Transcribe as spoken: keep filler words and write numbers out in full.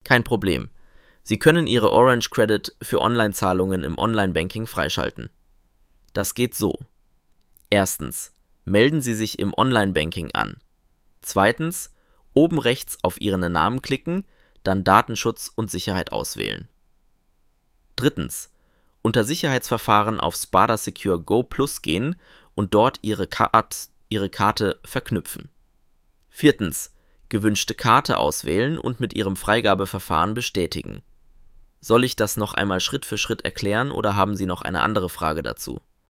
Kein Problem. Sie können Ihre Orange Credit für Online-Zahlungen im Online-Banking freischalten. Das geht so. Erstens. Melden Sie sich im Online-Banking an. Zweitens. Oben rechts auf Ihren Namen klicken, dann Datenschutz und Sicherheit auswählen. Drittens. Unter Sicherheitsverfahren auf Spada Secure Go Plus gehen und dort Ihre, Card, Ihre Karte verknüpfen. Viertens. Gewünschte Karte auswählen und mit Ihrem Freigabeverfahren bestätigen. Soll ich das noch einmal Schritt für Schritt erklären oder haben Sie noch eine andere Frage dazu?